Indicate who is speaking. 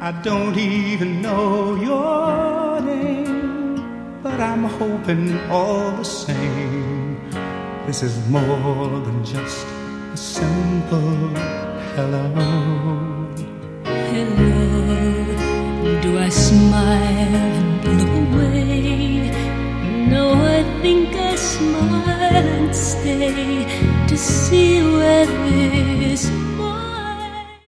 Speaker 1: I don't even know your name, but I'm hoping all the same this is more than just a simple hello.
Speaker 2: Hello, do I smile and look away? No, I think I smile and stay to see where this